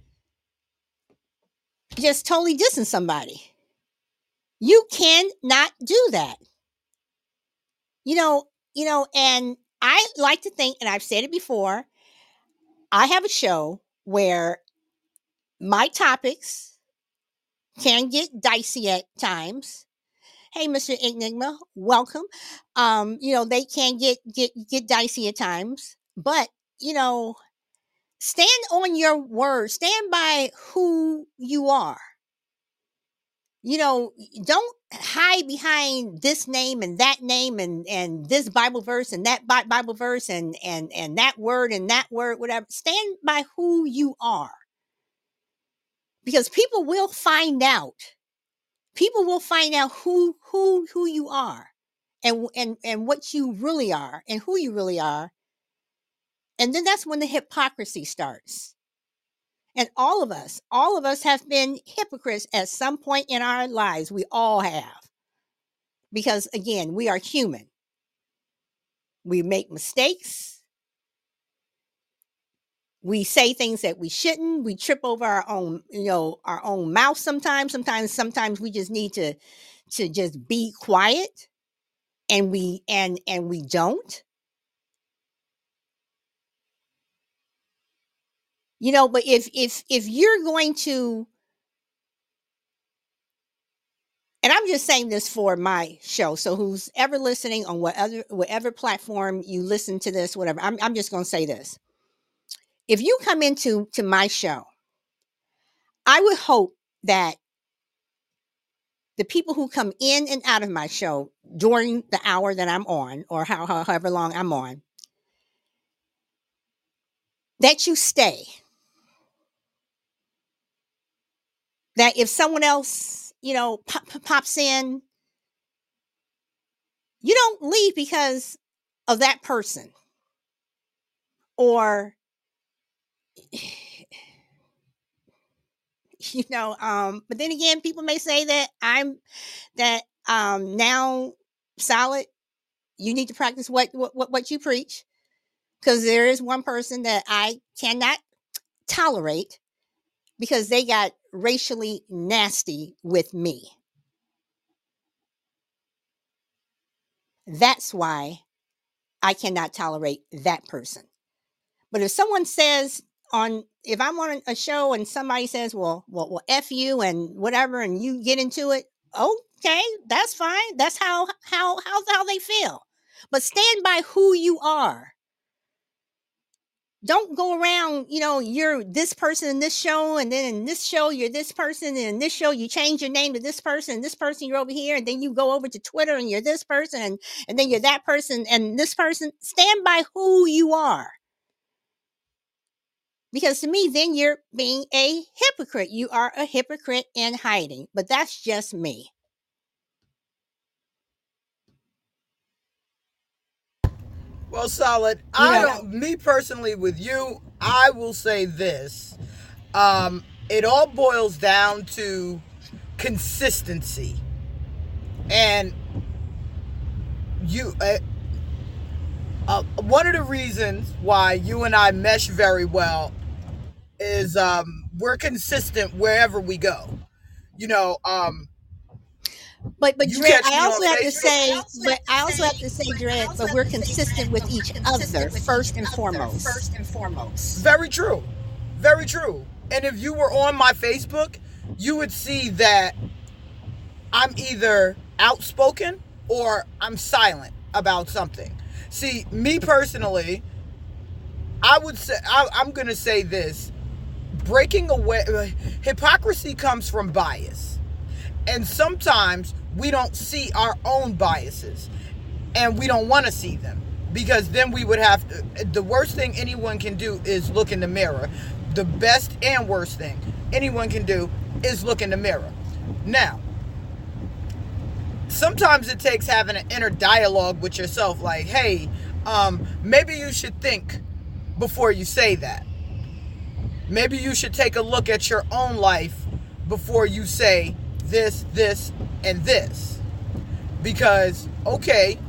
just totally dissing somebody. You cannot do that. You know, you know, and I like to think, and I've said it before, I have a show where my topics can get dicey at times. Hey, mister Enigma, welcome. Um, you know, they can get get get dicey at times, but you know, stand on your word. Stand by who you are. You know, don't hide behind this name and that name and and this Bible verse and that Bi- Bible verse and and and that word and that word, whatever. Stand by who you are, because people will find out. People will find out who who who you are, and and and what you really are, and who you really are, and then that's when the hypocrisy starts. And all of us, all of us have been hypocrites at some point in our lives. We all have, because again, we are human. We make mistakes. We say things that we shouldn't. We trip over our own, you know, our own mouth sometimes. Sometimes, sometimes we just need to to just be quiet, and we and and we don't. You know, but if if if you're going to, and I'm just saying this for my show, so who's ever listening on whatever whatever platform you listen to this, whatever, I'm I'm just going to say this. If you come into to my show, I would hope that the people who come in and out of my show during the hour that I'm on, or how, however long I'm on, that you stay. That if someone else, you know, pop, pops in, you don't leave because of that person, or you know. Um, but then again, people may say that I'm that um now solid. You need to practice what what what, what you preach, because there is one person that I cannot tolerate because they got racially nasty with me. That's why I cannot tolerate that person. But if someone says on, if I'm on a show and somebody says, well, well, well, F you and whatever, and you get into it, okay, that's fine. That's how, how, how, how they feel. But stand by who you are. don't go around, you know, you're this person in this show, and then in this show you're this person, and in this show you change your name to this person, and this person you're over here, and then you go over to Twitter and you're this person, and, and then you're that person and this person. Stand by who you are. Because to me, then you're being a hypocrite. You are a hypocrite in hiding. But that's just me. Well, Solid, I don't, me personally with you, I will say this. Um, it all boils down to consistency. And you, uh, uh, one of the reasons why you and I mesh very well is um, we're consistent wherever we go. You know, um, But but Dred, I also have to say, but I also have to say, Dred, but we're consistent with each other first and foremost. First and foremost. Very true, very true. And if you were on my Facebook, you would see that I'm either outspoken or I'm silent about something. See, me personally, I would say I, I'm going to say this: breaking away, uh, hypocrisy comes from bias. And sometimes we don't see our own biases, and we don't want to see them, because then we would have to, the worst thing anyone can do is look in the mirror. The best and worst thing anyone can do is look in the mirror. Now, sometimes it takes having an inner dialogue with yourself, like, hey, um, maybe you should think before you say that. Maybe you should take a look at your own life before you say this, this, and this. Because, okay,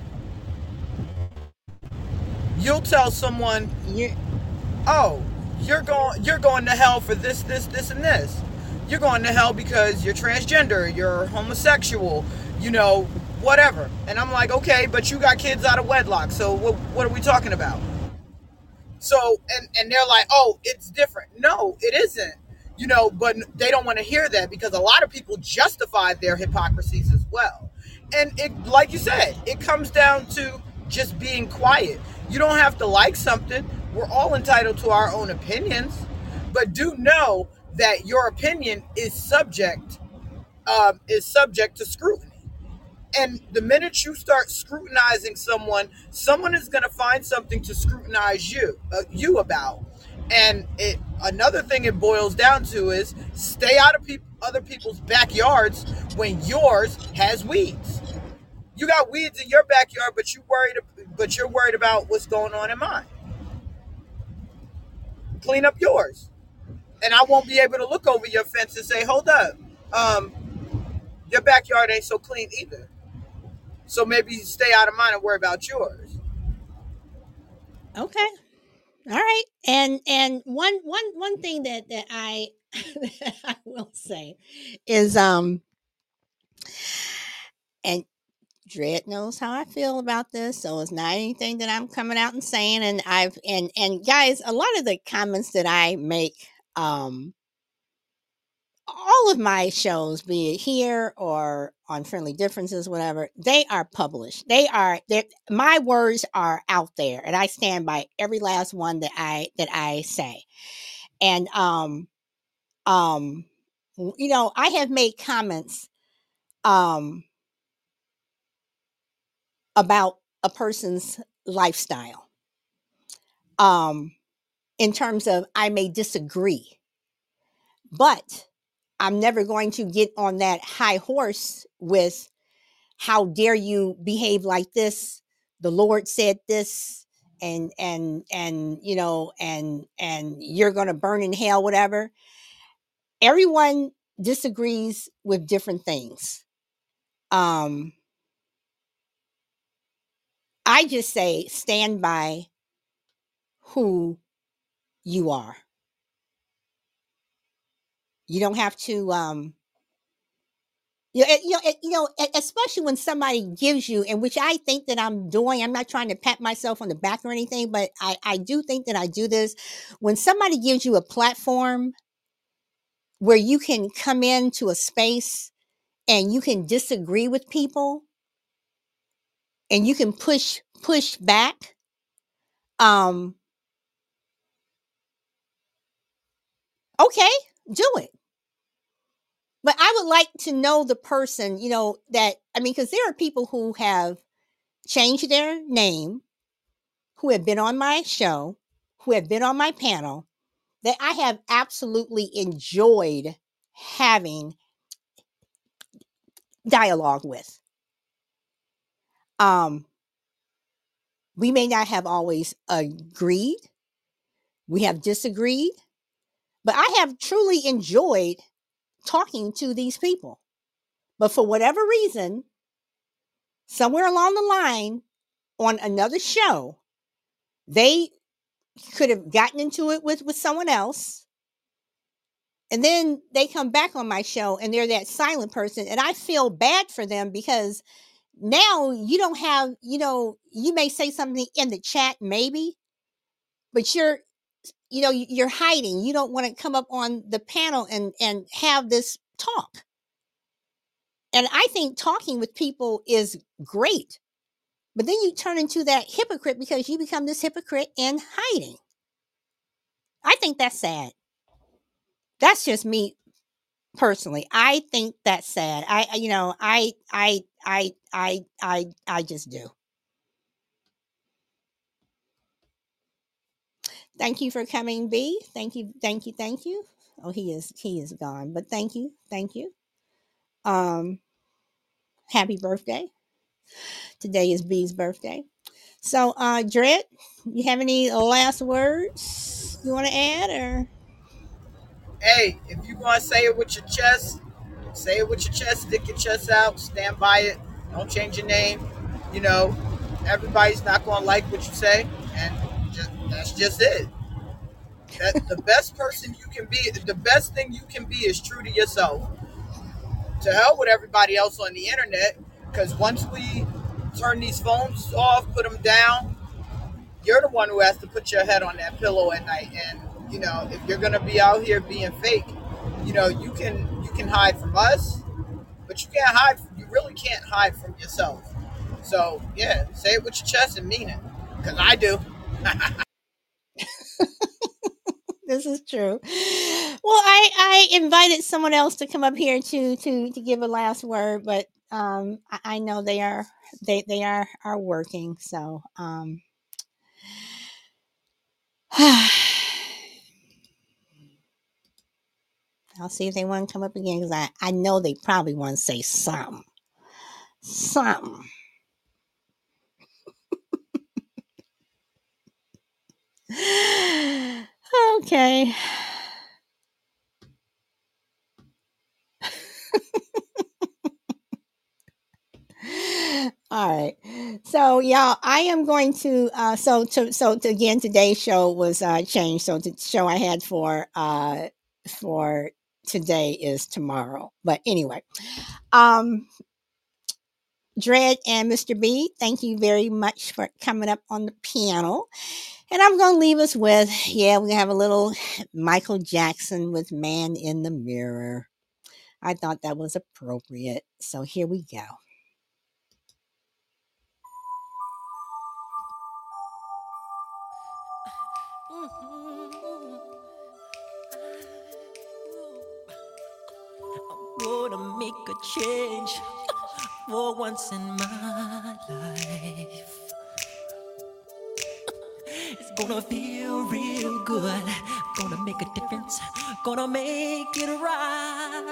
you'll tell someone, oh, you're going you're going to hell for this, this, this, and this. You're going to hell because you're transgender, you're homosexual, you know, whatever. And I'm like, okay, but you got kids out of wedlock, so what, what are we talking about? So, and, and they're like, oh, it's different. No, it isn't. You know, but they don't want to hear that, because a lot of people justify their hypocrisies as well. And it, like you said, it comes down to just being quiet. You don't have to like something. We're all entitled to our own opinions, but do know that your opinion is subject, um, is subject to scrutiny. And the minute you start scrutinizing someone, someone is going to find something to scrutinize you, uh, you about. And it, another thing it boils down to is stay out of pe- other people's backyards when yours has weeds. You got weeds in your backyard, but you worried, but you're worried about what's going on in mine. Clean up yours, and I won't be able to look over your fence and say, "Hold up, um, your backyard ain't so clean either. So maybe stay out of mine and worry about yours." Okay. All right. And and one one one thing that that I that I will say is um and Dred knows how I feel about this, so it's not anything that I'm coming out and saying. And I've and and guys, a lot of the comments that I make, um all of my shows, be it here or on Friendly Differences, whatever, they are published. They are my words are out there, and I stand by every last one that I that I say. And um um you know, I have made comments um about a person's lifestyle. Um in terms of, I may disagree, but I'm never going to get on that high horse with, how dare you behave like this? The Lord said this, and and and you know, and and you're going to burn in hell, whatever. Everyone disagrees with different things. Um, I just say stand by who you are. You don't have to um You know, you know, you know, especially when somebody gives you, and which I think that I'm doing. I'm not trying to pat myself on the back or anything, but I, I do think that I do this. When somebody gives you a platform where you can come into a space and you can disagree with people, and you can push push back, um, Okay, do it. But I would like to know the person, you know, that, I mean, because there are people who have changed their name, who have been on my show, who have been on my panel, that I have absolutely enjoyed having dialogue with. Um, we may not have always agreed, we have disagreed, but I have truly enjoyed talking to these people. But for whatever reason, somewhere along the line on another show, they could have gotten into it with, with someone else. And then they come back on my show and they're that silent person. And I feel bad for them because now you don't have, you know, you may say something in the chat, maybe, but you're, you know, you're hiding. You don't want to come up on the panel and, and have this talk. And I think talking with people is great. But then you turn into that hypocrite because you become this hypocrite in hiding. I think that's sad. That's just me personally. I think that's sad. I, you know, I, I, I, I, I, I just do. Thank you for coming, B. Thank you, thank you, thank you. Oh, he is, he is gone. But thank you, thank you. Um, happy birthday. Today is B's birthday. So, uh, Dredd, you have any last words you want to add, or? Hey, if you want to say it with your chest, say it with your chest, stick your chest out, stand by it, don't change your name. You know, everybody's not going to like what you say, and just, that's just it. That the best person you can be, the best thing you can be is true to yourself. To hell with everybody else on the internet, because once we turn these phones off, put them down, you're the one who has to put your head on that pillow at night. And you know, if you're gonna be out here being fake, you know, you can you can hide from us, but you can't hide. You really can't hide from yourself. So yeah, say it with your chest and mean it, because I do. This is true. Well, I, I invited someone else to come up here to to to give a last word, but um, I, I know they are they they are are working. So um, I'll see if they want to come up again, because I I know they probably want to say something something. Okay. All right. So y'all, I am going to uh so to so to, again, today's show was uh changed. So the show I had for uh for today is tomorrow. But anyway, um Dredd and Mister B, thank you very much for coming up on the panel. And I'm going to leave us with, yeah, we're going to have a little Michael Jackson with Man in the Mirror. I thought that was appropriate. So here we go. I'm gonna make a change for once in my life. It's gonna feel real good. Gonna make a difference. Gonna make it right.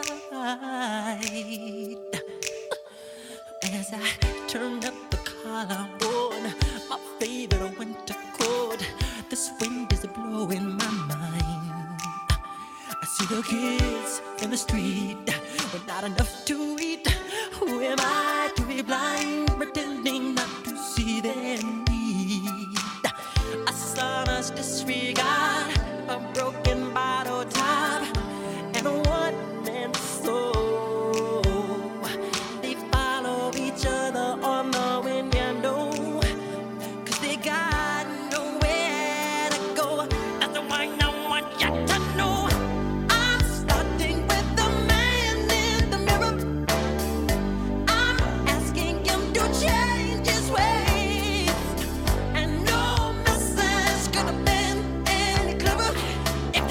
As I turn up the collar on my favorite winter coat, this wind is blowing my mind. I see the kids in the street with not enough to eat. Who am I to be blind, pretending not to see their need? A son's disregard, a broken bottle top, and a one-man soul. They follow each other on the window, 'cause they got nowhere to go. That's the one I want you to know. I'm starting with the man in the mirror. I'm asking him to change his ways, and no message could have been any clearer. If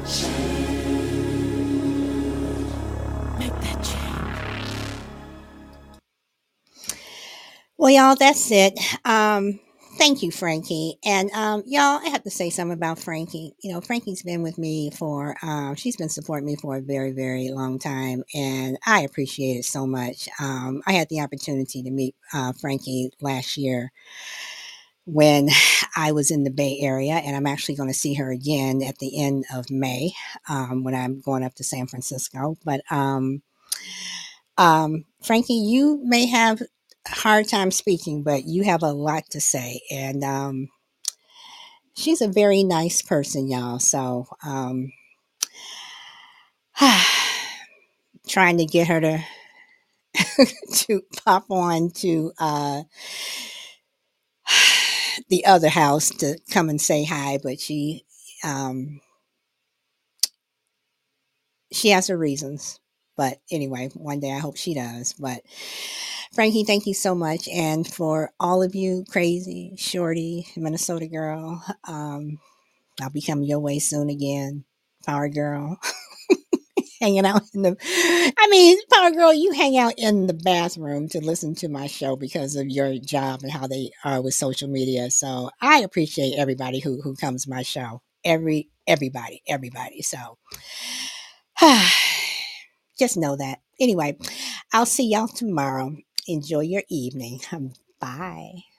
Make that change. Well, y'all, that's it. Um, thank you, Frankie. And um, y'all, I have to say something about Frankie. You know, Frankie's been with me for, um, she's been supporting me for a very, very long time, and I appreciate it so much. Um, I had the opportunity to meet uh, Frankie last year when I was in the Bay Area, and I'm actually going to see her again at the end of May um, when I'm going up to San Francisco. But um, um, Frankie, you may have a hard time speaking, but you have a lot to say, and um, she's a very nice person, y'all. So um, trying to get her to to pop on to uh, the other house to come and say hi, but she um, she has her reasons. But anyway, one day I hope she does. But Frankie, thank you so much. And for all of you, Crazy, Shorty, Minnesota Girl, um, I'll be coming your way soon again. Power Girl, hanging out in the, I mean, Power Girl, you hang out in the bathroom to listen to my show because of your job and how they are with social media. So I appreciate everybody who, who comes to my show. Every, everybody, everybody. So just know that. Anyway, I'll see y'all tomorrow. Enjoy your evening. Bye.